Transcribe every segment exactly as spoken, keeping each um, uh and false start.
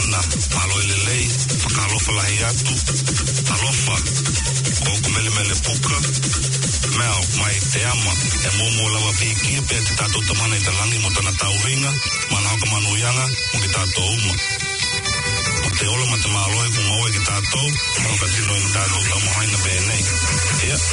mana, malo i lelei, whakalofa lahi atu, talofa, kōku mele mele puka, mea mai te ama, e mōmō lawa pikia pēr te tātou tamana i te langi mo tana tauhinga, mana hoka manu ianga, mo ki tātou uma. O te ola ma te māloe ku maua ki tātou, o ka tino i tātou taumahaina bēnei. Yeah.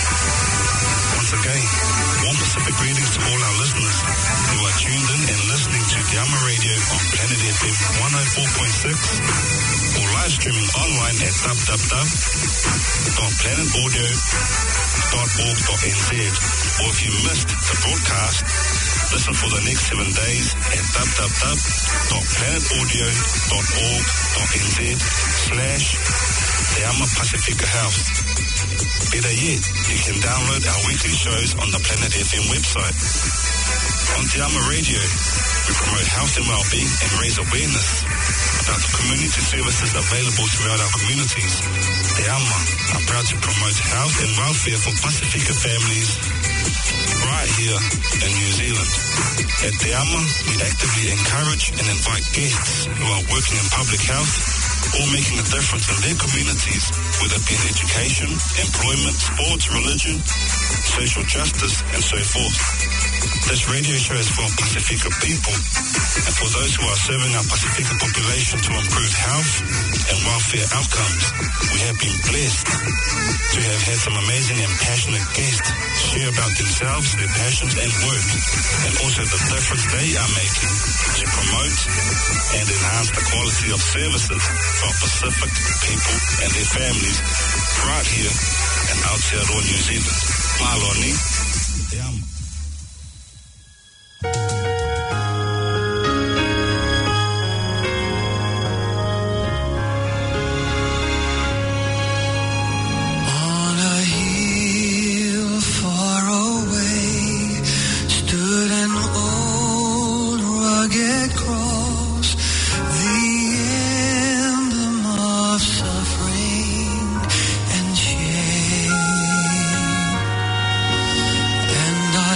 Once again, warm Pacific greetings to all our listeners who are tuned in and listening to Te Ama Radio on Planet F M one oh four point six or live streaming online at w w w dot planet audio dot org dot n z. Or if you missed the broadcast, listen for the next seven days at w w w dot planet audio dot org dot n z slash Te Ama Pacifica House. Better yet, you can download our weekly shows on the Planet F M website. On Te Ama Radio, we promote health and well-being and raise awareness about the community services available throughout our communities. Te Ama are proud to promote health and welfare for Pacifica families right here in New Zealand. At Te Ama, we actively encourage and invite guests who are working in public health or making a difference in their communities, whether it be in education, employment, sports, religion, social justice, and so forth. This radio show is for Pacifica people and for those who are serving our Pacifica population to improve health and welfare outcomes. We have been blessed to have had some amazing and passionate guests share about themselves, their passions and work, and also the difference they are making to promote and enhance the quality of services for Pacific people and their families right here in Aotearoa, New Zealand. Maloni, te amo. And I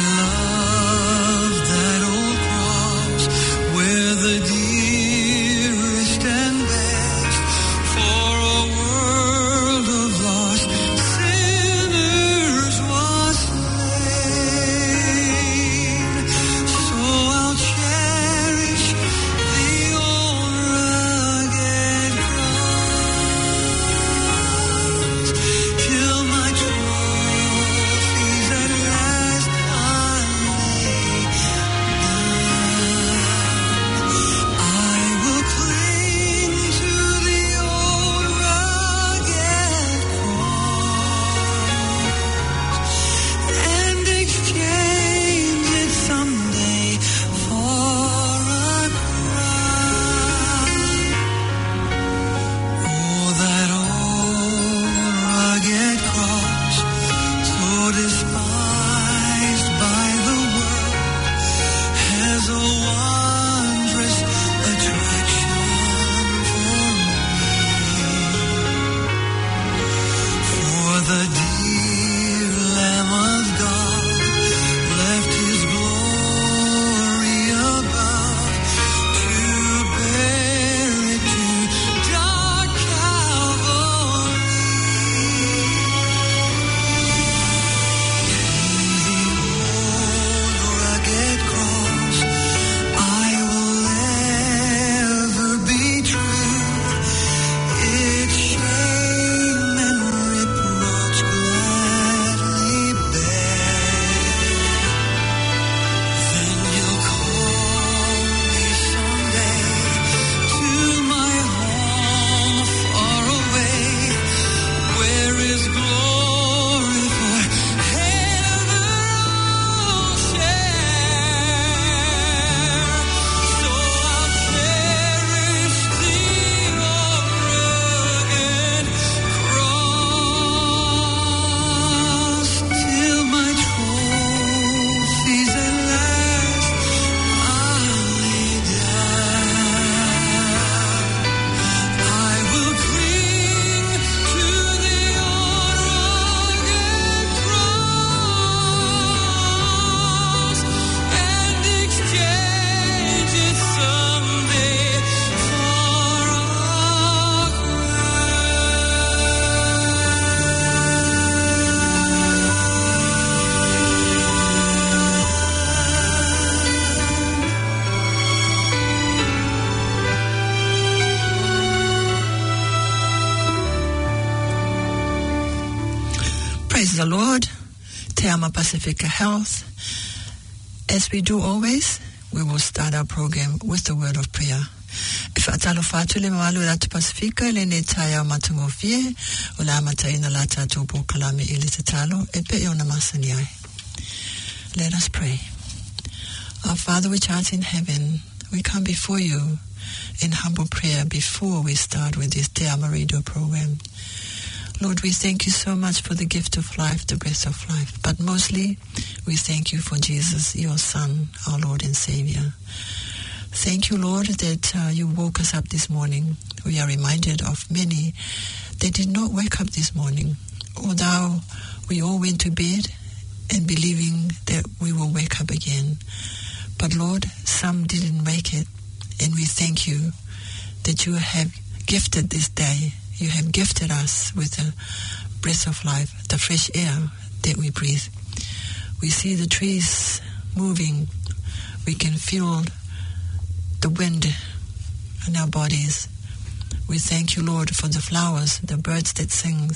Praise the Lord. Te Ama Pacifica Health. As we do always, we will start our program with the word of prayer. If atalo fatu le mawalu la tu Pacifica le ne taya o matungo fie o la matai na la tatu po kalame ili te talo e pe o na masani ai. Let us pray. Our Father which art in heaven, we come before you in humble prayer before we start with this Te Ama radio program. Lord, we thank you so much for the gift of life, the breath of life. But mostly, we thank you for Jesus, your Son, our Lord and Savior. Thank you, Lord, that uh, you woke us up this morning. We are reminded of many that did not wake up this morning. Although we all went to bed and believing that we will wake up again. But Lord, some didn't make it. And we thank you that you have gifted this day. You have gifted us with the breath of life, the fresh air that we breathe. We see the trees moving. We can feel the wind in our bodies. We thank you, Lord, for the flowers, the birds that sing.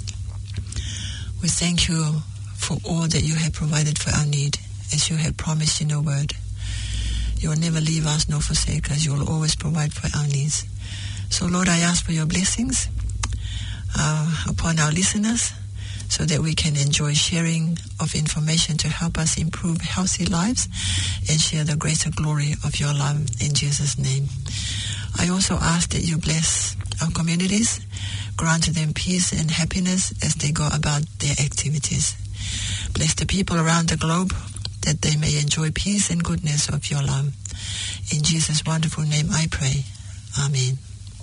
We thank you for all that you have provided for our need, as you have promised in your word. You will never leave us nor forsake us. You will always provide for our needs. So, Lord, I ask for your blessings uh, upon our listeners so that we can enjoy sharing of information to help us improve healthy lives and share the greater glory of your love in Jesus' name. I also ask that you bless our communities, grant them peace and happiness as they go about their activities. Bless the people around the globe that they may enjoy peace and goodness of your love. In Jesus' wonderful name I pray. Amen.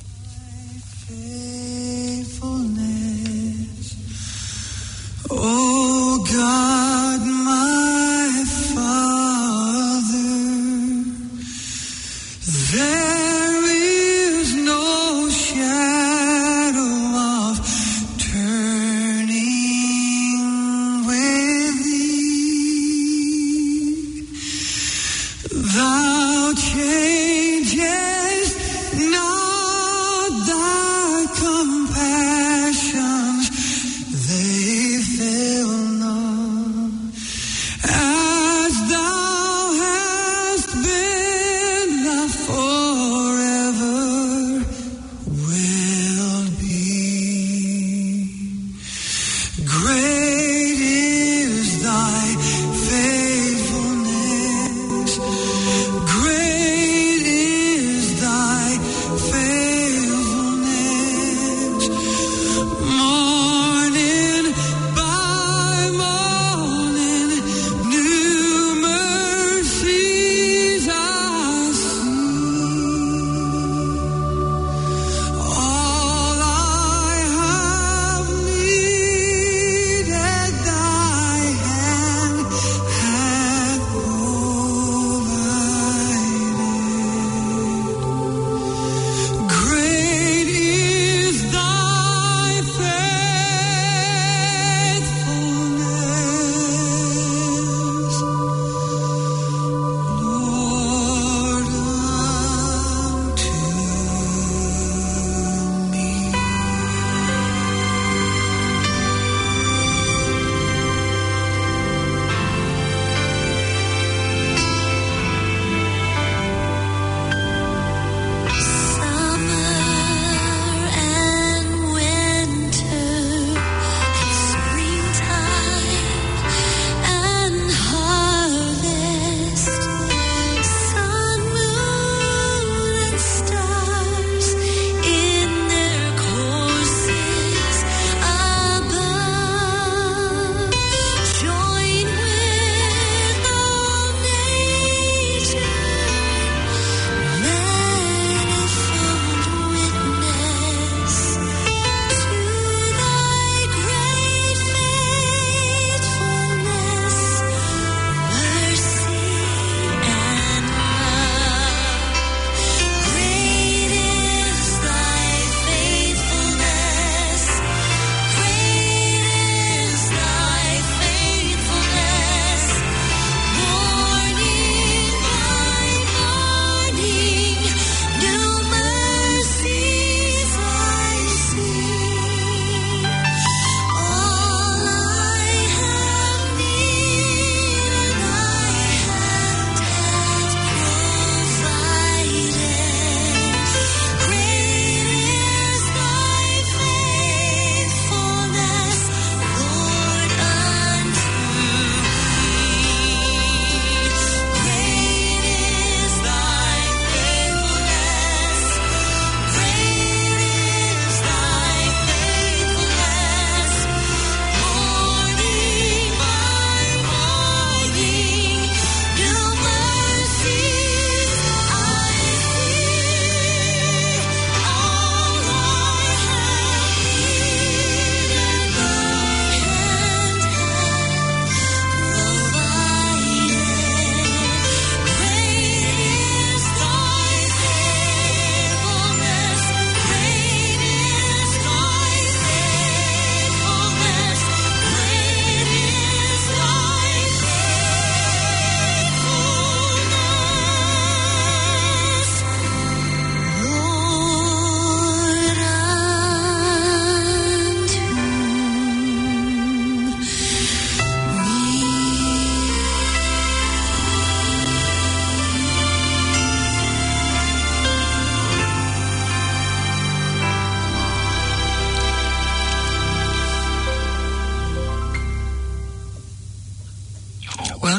Oh God, my Father, there is no shadow of turning with thee. Thou changest not thy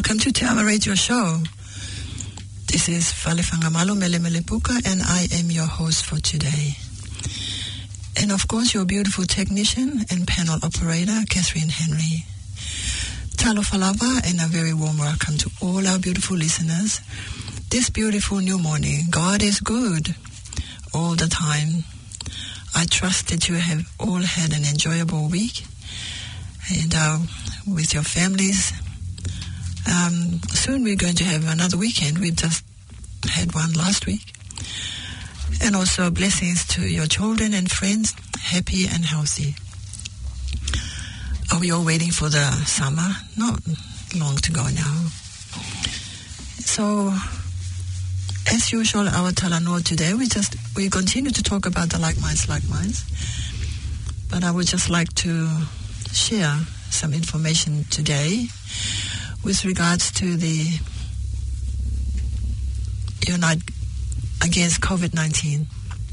Welcome to Te Ama Radio Show. This is Falefangamalo Mele Mele Puka, and I am your host for today. And of course, your beautiful technician and panel operator, Catherine Henry. Talo Falava, and a very warm welcome to all our beautiful listeners. This beautiful new morning, God is good all the time. I trust that you have all had an enjoyable week, and uh, with your families. Um, soon we're going to have another weekend. We've just had one last week. And also blessings to your children and friends, happy and healthy. Are we all waiting for the summer? Not long to go now. So, as usual, our Talanoa today, we just we continue to talk about the like minds, like minds. But I would just like to share some information today with regards to the Unite Against COVID nineteen.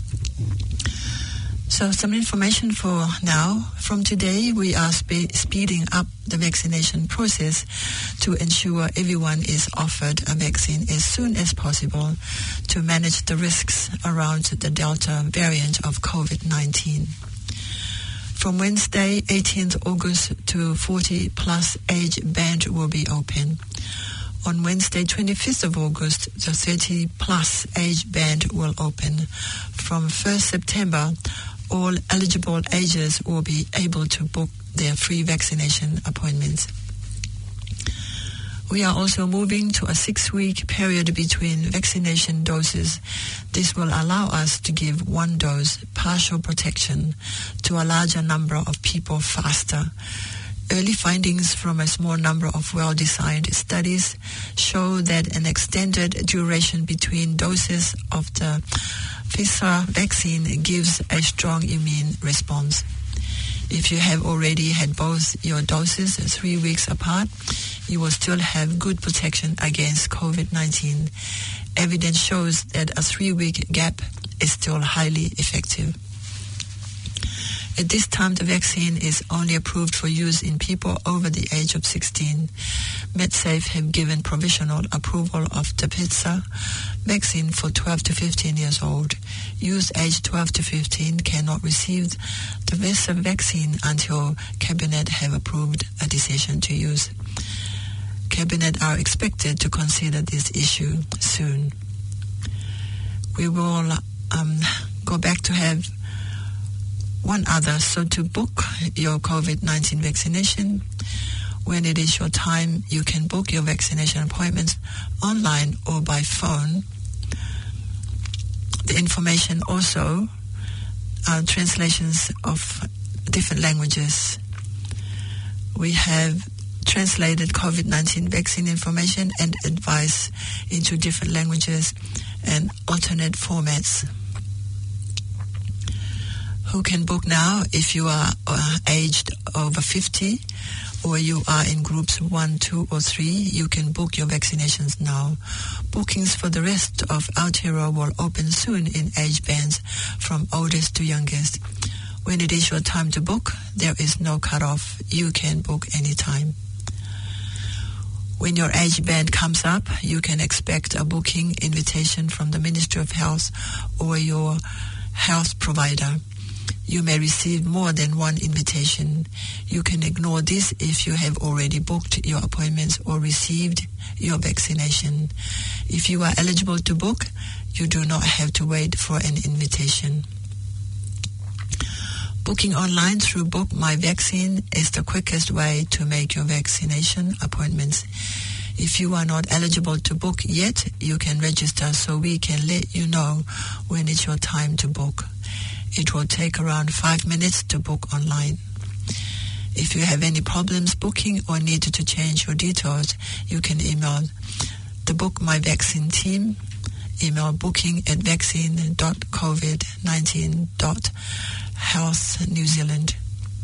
So some information for now. From today, we are spe- speeding up the vaccination process to ensure everyone is offered a vaccine as soon as possible to manage the risks around the Delta variant of COVID nineteen. From Wednesday, eighteenth August, to forty plus age band will be open. On Wednesday, twenty-fifth of August, the thirty plus age band will open. From first September, all eligible ages will be able to book their free vaccination appointments. We are also moving to a six-week period between vaccination doses. This will allow us to give one dose partial protection to a larger number of people faster. Early findings from a small number of well-designed studies show that an extended duration between doses of the Pfizer vaccine gives a strong immune response. If you have already had both your doses three weeks apart, you will still have good protection against COVID nineteen. Evidence shows that a three-week gap is still highly effective. At this time, the vaccine is only approved for use in people over the age of sixteen. MedSafe have given provisional approval of the Pfizer vaccine for twelve to fifteen years old. Youth aged twelve to fifteen cannot receive the Pfizer vaccine until Cabinet have approved a decision to use. Cabinet are expected to consider this issue soon. We will um, go back to have one other. So to book your COVID nineteen vaccination, when it is your time, you can book your vaccination appointments online or by phone. The information also are translations of different languages. We have translated COVID nineteen vaccine information and advice into different languages and alternate formats. Who can book now? If you are uh, aged over fifty or you are in groups one, two, or three, you can book your vaccinations now. Bookings for the rest of Aotearoa will open soon in age bands from oldest to youngest. When it is your time to book, there is no cutoff. You can book anytime. When your age band comes up, you can expect a booking invitation from the Ministry of Health or your health provider. You may receive more than one invitation. You can ignore this if you have already booked your appointments or received your vaccination. If you are eligible to book, you do not have to wait for an invitation. Booking online through Book My Vaccine is the quickest way to make your vaccination appointments. If you are not eligible to book yet, you can register so we can let you know when it's your time to book. It will take around five minutes to book online. If you have any problems booking or need to change your details, you can email the Book My Vaccine team. Email booking at vaccine dot covid nineteen dot health new zealand.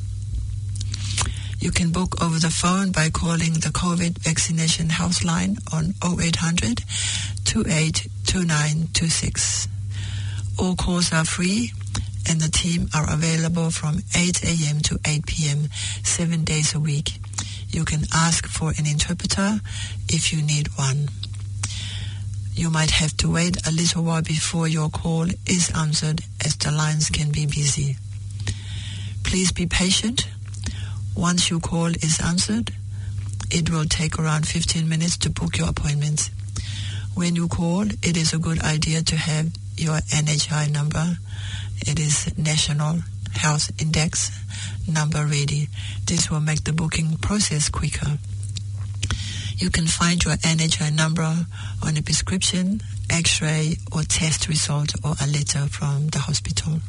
You can book over the phone by calling the COVID Vaccination Health Line on oh eight hundred, two eight two nine two six. All calls are free, and the team are available from eight a.m. to eight p.m. seven days a week. You can ask for an interpreter if you need one. You might have to wait a little while before your call is answered, as the lines can be busy. Please be patient. Once your call is answered, it will take around fifteen minutes to book your appointment. When you call, it is a good idea to have your N H I number. It is National Health Index number ready. This will make the booking process quicker. You can find your N H I number on a prescription, x-ray or test result, or a letter from the hospital.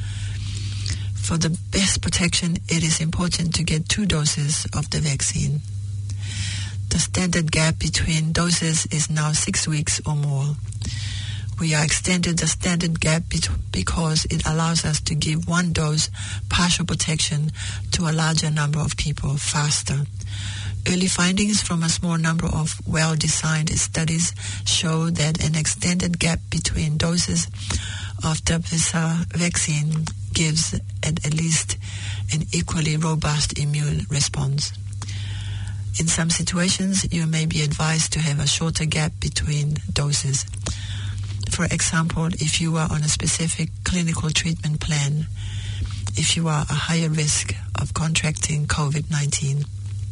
For the best protection, it is important to get two doses of the vaccine. The standard gap between doses is now six weeks or more. We are extended the standard gap because it allows us to give one dose partial protection to a larger number of people faster. Early findings from a small number of well-designed studies show that an extended gap between doses of the Pfizer vaccine gives at, at least an equally robust immune response. In some situations, you may be advised to have a shorter gap between doses. For example, if you are on a specific clinical treatment plan, if you are at a higher risk of contracting COVID nineteen.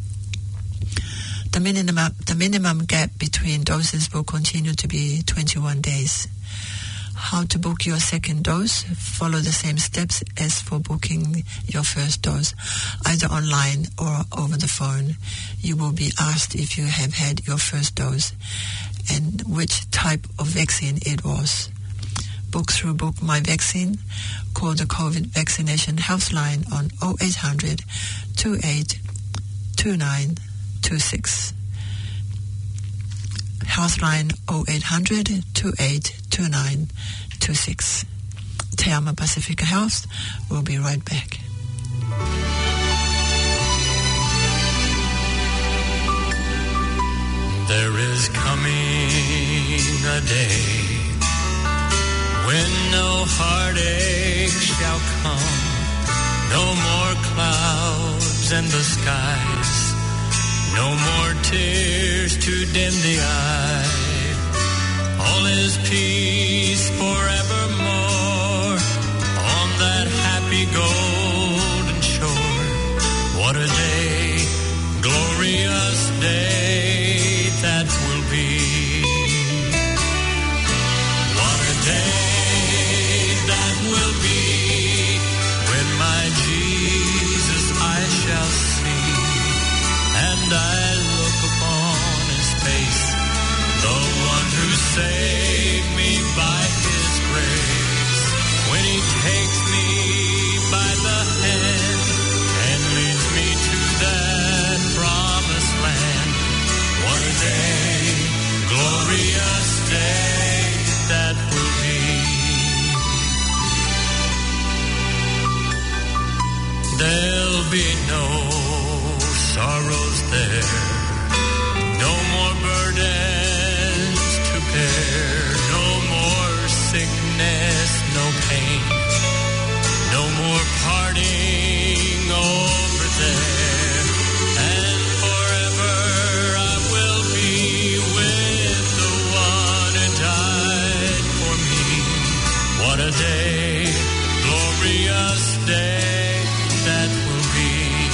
The minimum, the minimum gap between doses will continue to be twenty-one days. How to book your second dose? Follow the same steps as for booking your first dose, either online or over the phone. You will be asked if you have had your first dose and which type of vaccine it was. Book through Book My Vaccine. Call the COVID Vaccination Health Line on oh eight hundred, two eight two nine two six. Healthline oh eight hundred, two eight two nine two six. Te Ama Pacifica Health. We'll be right back. There is coming a day when no heartache shall come, no more clouds in the skies, no more tears to dim the eye. All is peace forevermore on that happy golden shore. What a day, glorious day that will be. What a day that will be when my Jesus I shall see, and I look upon his face, the one who saved me by his grace. When he takes me by the hand and leads me to that promised land. What a day, glorious day that will be. There'll be no sorrows there, no more burdens to bear, no more sickness, no pain, no more parting over there, and forever I will be with the one who died for me. What a day, glorious day that will be.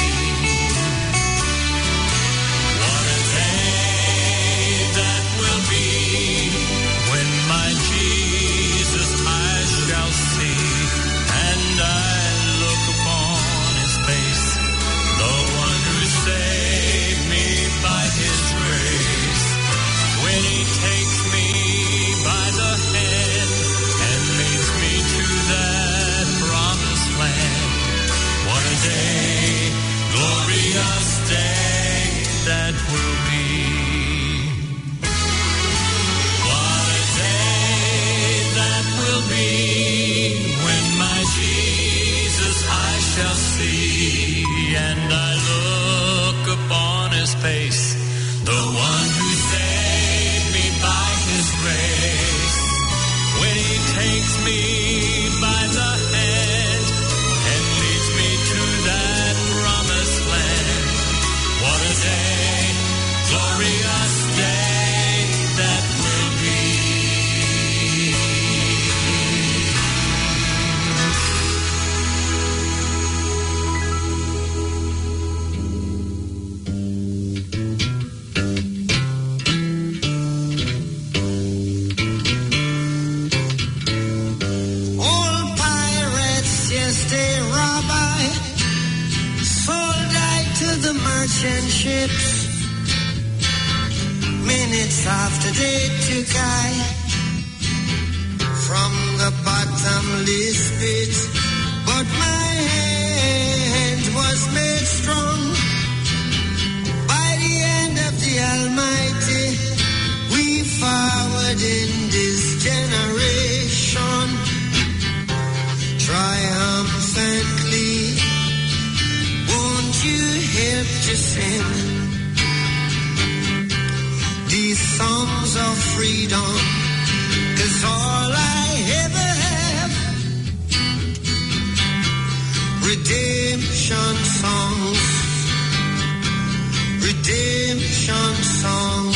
What a day that will be when my Jesus I shall see, and I look upon his face, the one who saved me by his grace. When he takes me by the hand and leads me to that promised land. What a day, glorious day that will be. What a day that will be when my Jesus I shall see, and I look upon his face, the one who saved me by his grace. When he takes me by the hand and leads me to that promised land. What a day, merchant ships. Minutes after they took I from the bottomless pit, but my hand was made strong by the hand of the Almighty. We forward in this generation triumphantly. Won't you help to sing these songs of freedom? 'Cause all I ever have, redemption songs, redemption songs.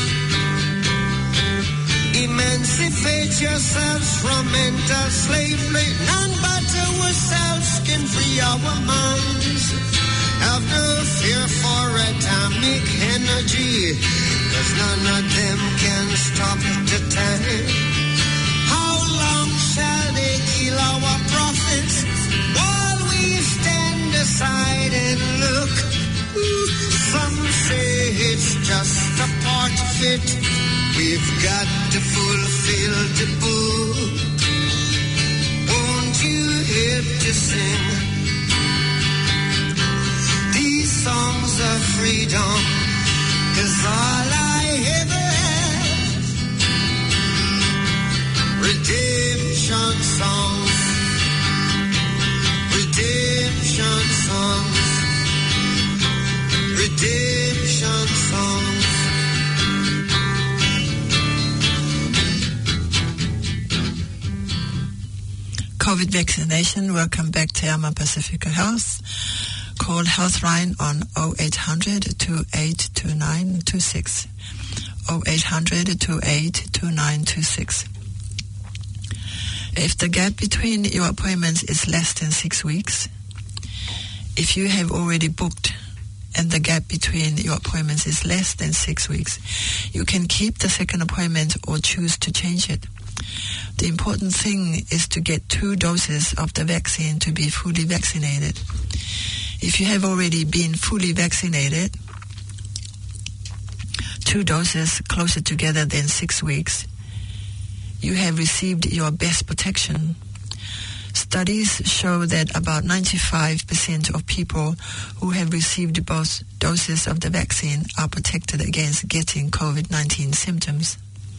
Emancipate yourselves from mental slavery. None but ourselves can free our minds. Have no fear for atomic energy, 'cause none of them can stop the time. How long shall they kill our prophets while we stand aside and look? Some say it's just a part of it. We've got to fulfill the book. Won't you help to sing these songs of freedom? 'Cause all I ever have, redemption songs, redemption songs, redemption songs. COVID vaccination. Welcome back to Yama Pacifica Health. Call Healthline on oh eight hundred, two eight two nine two six. oh eight hundred, two eight two nine two six. If the gap between your appointments is less than six weeks, if you have already booked and the gap between your appointments is less than six weeks, you can keep the second appointment or choose to change it. The important thing is to get two doses of the vaccine to be fully vaccinated. If you have already been fully vaccinated, two doses closer together than six weeks, you have received your best protection. Studies show that about ninety-five percent of people who have received both doses of the vaccine are protected against getting COVID nineteen symptoms.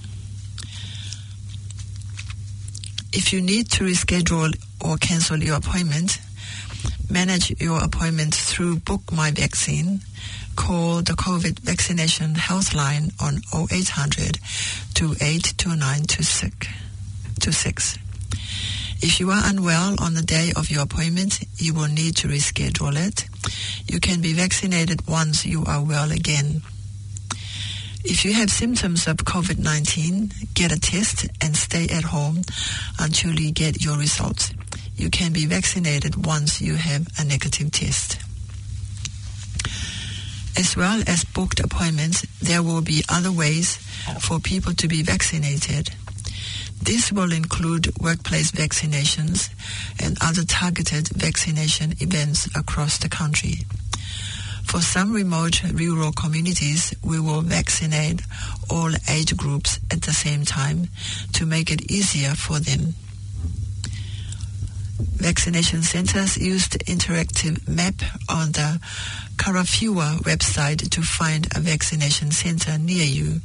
If you need to reschedule or cancel your appointment, manage your appointment through Book My Vaccine. Call the COVID vaccination health line on oh eight hundred, two eight two nine two six. If you are unwell on the day of your appointment, you will need to reschedule it. You can be vaccinated once you are well again. If you have symptoms of COVID nineteen, get a test and stay at home until you get your results. You can be vaccinated once you have a negative test. As well as booked appointments, there will be other ways for people to be vaccinated. This will include workplace vaccinations and other targeted vaccination events across the country. For some remote rural communities, we will vaccinate all age groups at the same time to make it easier for them. Vaccination centers used interactive map on the Karafua website to find a vaccination center near you.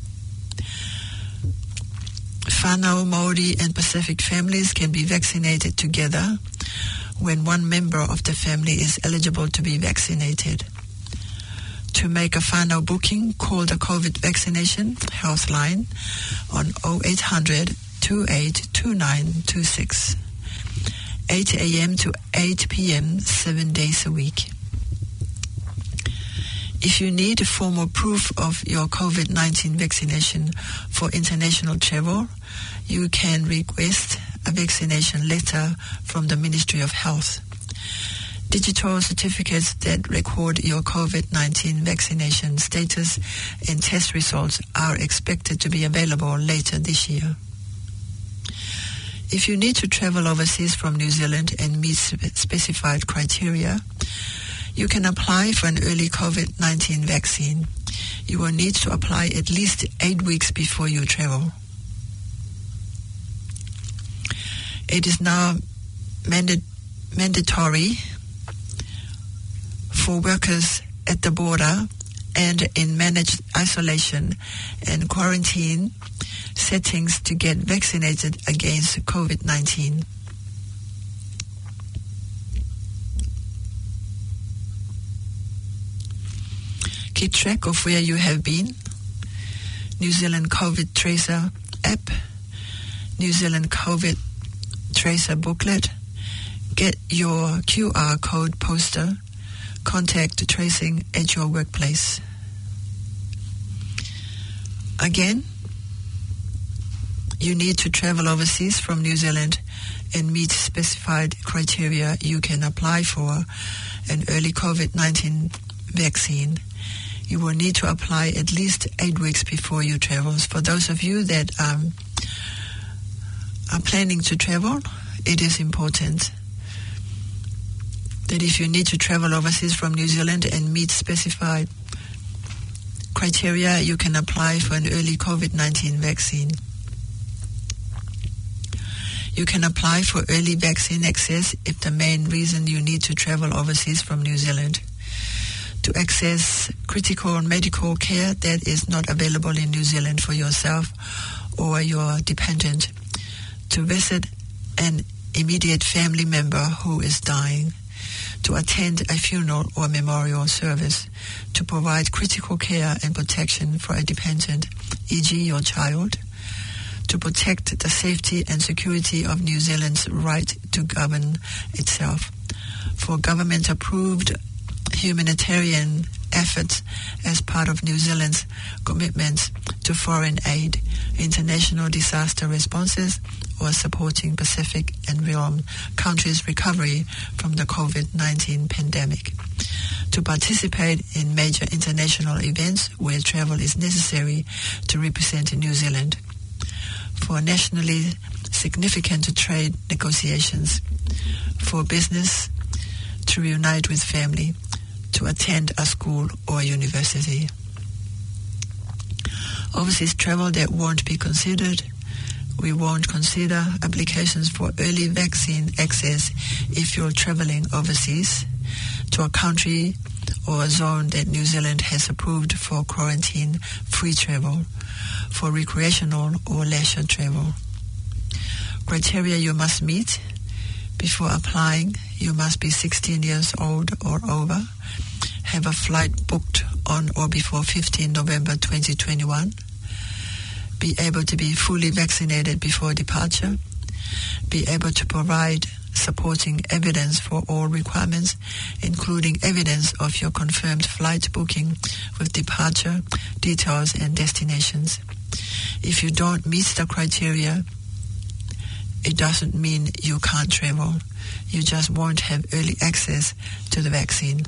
Whanau, Maori and Pacific families can be vaccinated together when one member of the family is eligible to be vaccinated. To make a Whanau booking, call the COVID vaccination health line on oh eight hundred, two eight two nine two six. eight a.m. to eight p.m., seven days a week. If you need a formal proof of your COVID nineteen vaccination for international travel, you can request a vaccination letter from the Ministry of Health. Digital certificates that record your COVID nineteen vaccination status and test results are expected to be available later this year. If you need to travel overseas from New Zealand and meet specified criteria, You can apply for an early COVID nineteen vaccine. You will need to apply at least eight weeks before you travel. It is now manda- mandatory for workers at the border and in managed isolation and quarantine settings to get vaccinated against COVID nineteen. Keep track of where you have been. New Zealand COVID Tracer app, New Zealand COVID Tracer booklet, get your Q R code poster, contact tracing at your workplace. Again, you need to travel overseas from New Zealand and meet specified criteria. You can apply for an early COVID nineteen vaccine. You will need to apply at least eight weeks before you travel. For those of you that um, are planning to travel, it is important that if you need to travel overseas from New Zealand and meet specified criteria, you can apply for an early COVID nineteen vaccine. You can apply for early vaccine access if the main reason you need to travel overseas from New Zealand to access critical medical care that is not available in New Zealand for yourself or your dependent, to visit an immediate family member who is dying, to attend a funeral or memorial service, to provide critical care and protection for a dependent, for example your child, to protect the safety and security of New Zealand's right to govern itself, for government-approved humanitarian efforts as part of New Zealand's commitments to foreign aid, international disaster responses, or supporting Pacific and Rim countries' recovery from the COVID nineteen pandemic, to participate in major international events where travel is necessary to represent New Zealand, for nationally significant trade negotiations, for business, to reunite with family, to attend a school or university. Overseas travel that won't be considered. We won't consider applications for early vaccine access if you're traveling overseas to a country or a zone that New Zealand has approved for quarantine-free travel, for recreational or leisure travel. Criteria you must meet before applying: you must be sixteen years old or over, have a flight booked on or before fifteenth November twenty twenty-one, be able to be fully vaccinated before departure, be able to provide supporting evidence for all requirements, including evidence of your confirmed flight booking with departure, details, and destinations. If you don't meet the criteria, it doesn't mean you can't travel. You just won't have early access to the vaccine.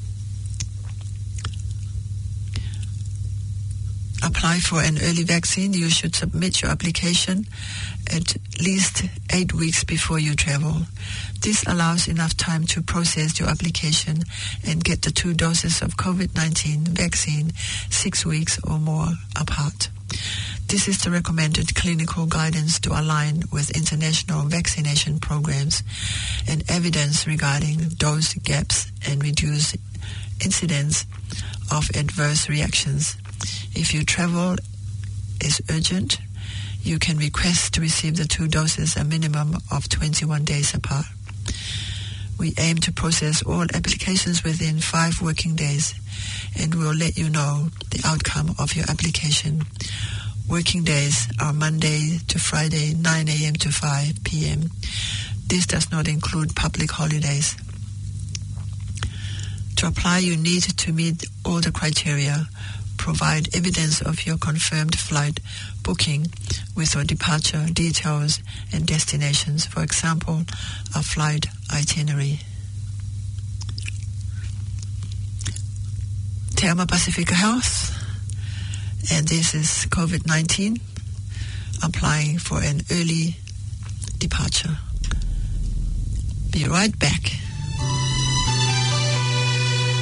Apply for an early vaccine. You should submit your application at least eight weeks before you travel. This allows enough time to process your application and get the two doses of COVID nineteen vaccine six weeks or more apart. This is the recommended clinical guidance to align with international vaccination programs and evidence regarding dose gaps and reduce incidence of adverse reactions. If your travel is urgent, you can request to receive the two doses a minimum of twenty-one days apart. We aim to process all applications within five working days, and we'll let you know the outcome of your application. Working days are Monday to Friday, nine a.m. to five p.m. This does not include public holidays. To apply, you need to meet all the criteria. Provide evidence of your confirmed flight booking with your departure details and destinations, for example, a flight itinerary. Te Ama Pacifica Health, and this is COVID nineteen, applying for an early departure. Be right back.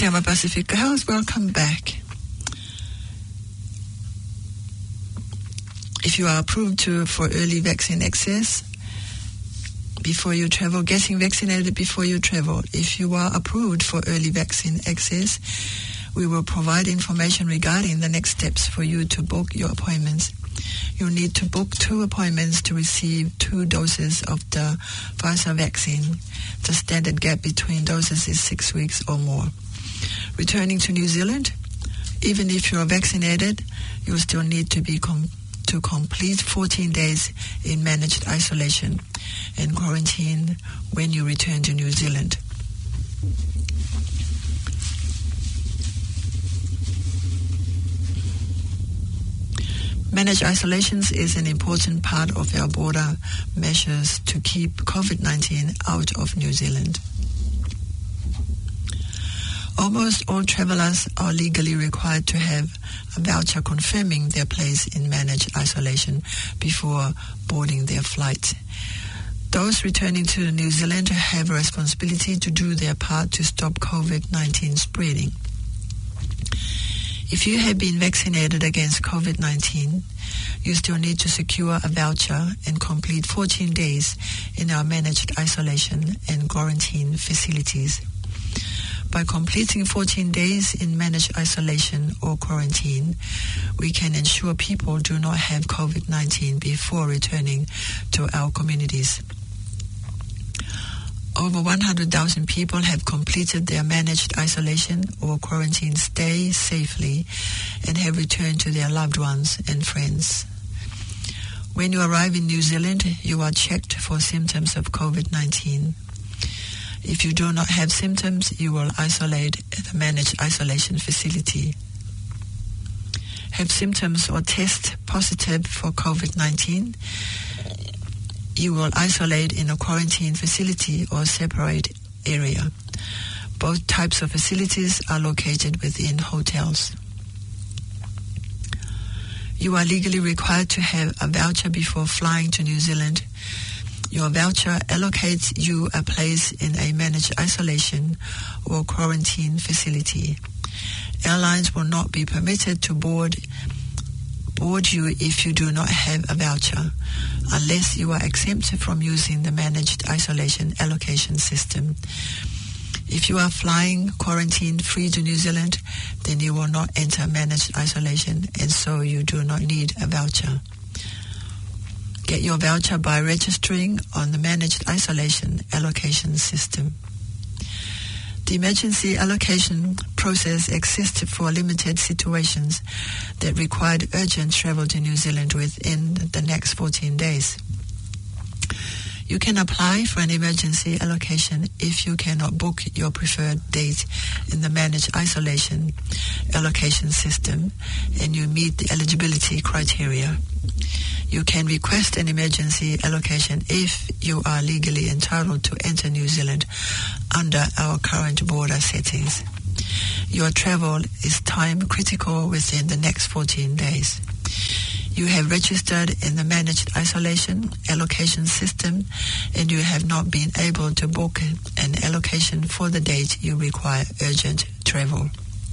Te Ama Pacifica House, welcome back. If you are approved to for early vaccine access before you travel, getting vaccinated before you travel. If you are approved for early vaccine access, we will provide information regarding the next steps for you to book your appointments. You'll need to book two appointments to receive two doses of the Pfizer vaccine. The standard gap between doses is six weeks or more. Returning to New Zealand, even if you are vaccinated, you'll still need to be com- to complete fourteen days in managed isolation and quarantine when you return to New Zealand. Managed isolations is an important part of our border measures to keep COVID nineteen out of New Zealand. Almost all travelers are legally required to have a voucher confirming their place in managed isolation before boarding their flight. Those returning to New Zealand have a responsibility to do their part to stop COVID nineteen spreading. If you have been vaccinated against COVID nineteen, you still need to secure a voucher and complete fourteen days in our managed isolation and quarantine facilities. By completing fourteen days in managed isolation or quarantine, we can ensure people do not have COVID nineteen before returning to our communities. Over one hundred thousand people have completed their managed isolation or quarantine stay safely and have returned to their loved ones and friends. When you arrive in New Zealand, you are checked for symptoms of COVID nineteen. If you do not have symptoms, you will isolate at the managed isolation facility. Have symptoms or test positive for COVID nineteen, you will isolate in a quarantine facility or separate area. Both types of facilities are located within hotels. You are legally required to have a voucher before flying to New Zealand. Your voucher allocates you a place in a managed isolation or quarantine facility. Airlines will not be permitted to board board you if you do not have a voucher, unless you are exempt from using the managed isolation allocation system. If you are flying quarantine-free to New Zealand, then you will not enter managed isolation, and so you do not need a voucher. Get your voucher by registering on the managed isolation allocation system. The emergency allocation process exists for limited situations that required urgent travel to New Zealand within the next fourteen days. You can apply for an emergency allocation if you cannot book your preferred date in the managed isolation allocation system and you meet the eligibility criteria. You can request an emergency allocation if you are legally entitled to enter New Zealand under our current border settings. Your travel is time critical within the next fourteen days. You have registered in the managed isolation allocation system and you have not been able to book an allocation for the date you require urgent travel.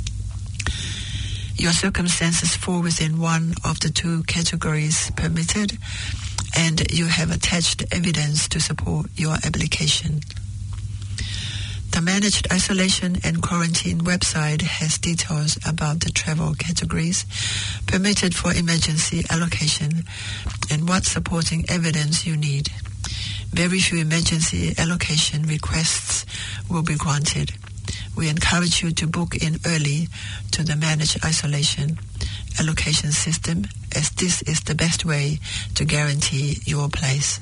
Your circumstances fall within one of the two categories permitted, and you have attached evidence to support your application. The Managed Isolation and Quarantine website has details about the travel categories permitted for emergency allocation and what supporting evidence you need. Very few emergency allocation requests will be granted. We encourage you to book in early to the Managed Isolation allocation system, as this is the best way to guarantee your place.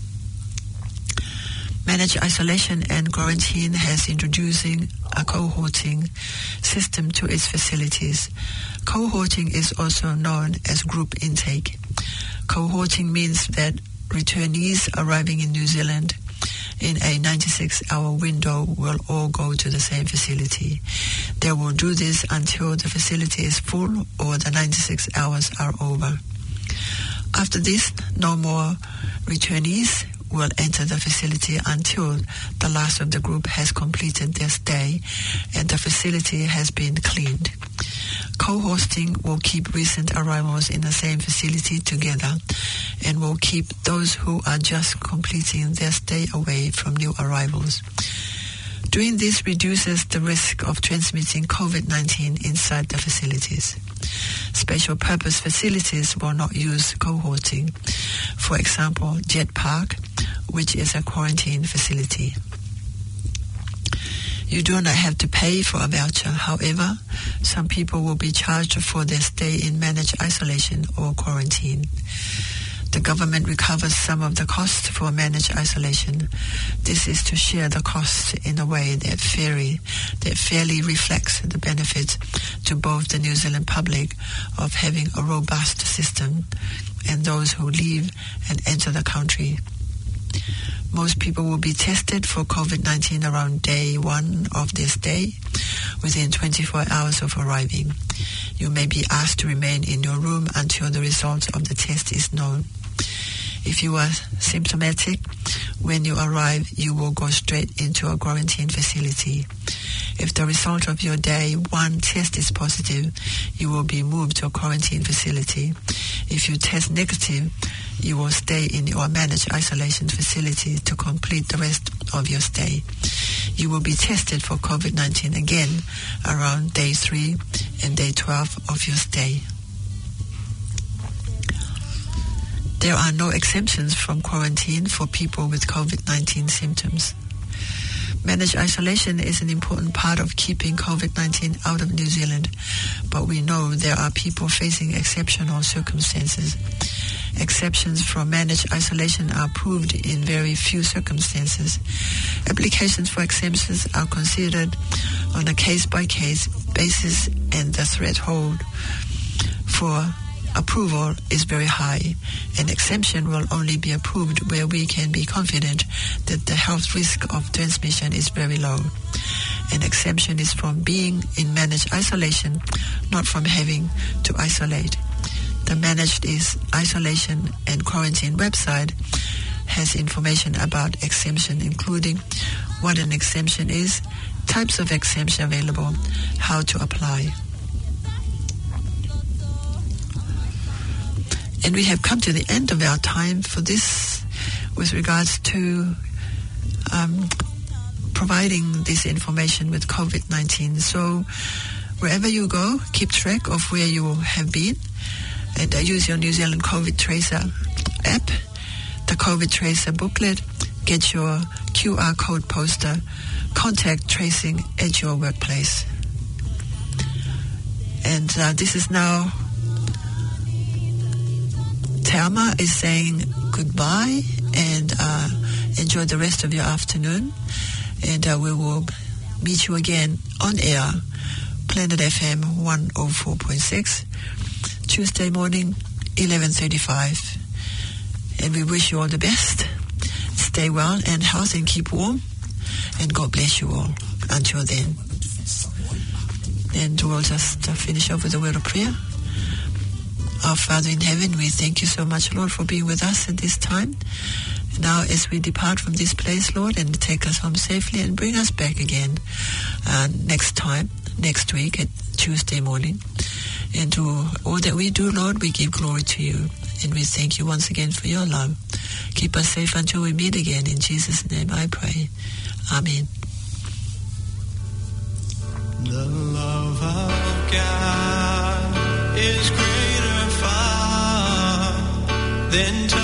Managed Isolation and Quarantine has introducing a cohorting system to its facilities. Cohorting is also known as group intake. Cohorting means that returnees arriving in New Zealand in a ninety-six hour window will all go to the same facility. They will do this until the facility is full or the ninety-six hours are over. After this, no more returnees will enter the facility until the last of the group has completed their stay and the facility has been cleaned. Co-hosting will keep recent arrivals in the same facility together and will keep those who are just completing their stay away from new arrivals. Doing this reduces the risk of transmitting COVID nineteen inside the facilities. Special purpose facilities will not use cohorting. For example, Jet Park, which is a quarantine facility. You do not have to pay for a voucher. However, some people will be charged for their stay in managed isolation or quarantine. The government recovers some of the cost for managed isolation. This is to share the cost in a way that fairly, that fairly reflects the benefits to both the New Zealand public of having a robust system and those who leave and enter the country. Most people will be tested for COVID nineteen around day one of their stay, within twenty-four hours of arriving. You may be asked to remain in your room until the result of the test is known. If you are symptomatic, when you arrive, you will go straight into a quarantine facility. If the result of your day one test is positive, you will be moved to a quarantine facility. If you test negative, you will stay in your managed isolation facility to complete the rest of your stay. You will be tested for COVID nineteen again around day three and day twelve of your stay. There are no exemptions from quarantine for people with COVID nineteen symptoms. Managed isolation is an important part of keeping COVID nineteen out of New Zealand, but we know there are people facing exceptional circumstances. Exceptions from managed isolation are approved in very few circumstances. Applications for exemptions are considered on a case-by-case basis, and the threshold for approval is very high. An exemption will only be approved where we can be confident that the health risk of transmission is very low. An exemption is from being in managed isolation, not from having to isolate. The Managed is Isolation and Quarantine website has information about exemption, including what an exemption is, types of exemption available, how to apply. And we have come to the end of our time for this with regards to um, providing this information with COVID nineteen. So wherever you go, keep track of where you have been, and uh, use your New Zealand COVID Tracer app, the COVID Tracer booklet, get your Q R code poster, contact tracing at your workplace. And uh, this is now Thelma is saying goodbye, and uh, enjoy the rest of your afternoon. And uh, we will meet you again on air, Planet F M one oh four point six, Tuesday morning, eleven thirty-five. And we wish you all the best. Stay well and healthy and keep warm. And God bless you all until then. And we'll just uh, finish off with a word of prayer. Our Father in heaven, we thank you so much, Lord, for being with us at this time. Now, as we depart from this place, Lord, and take us home safely and bring us back again uh, next time, next week at Tuesday morning. And to all that we do, Lord, we give glory to you. And we thank you once again for your love. Keep us safe until we meet again. In Jesus' name I pray. Amen. The love of God is greater far than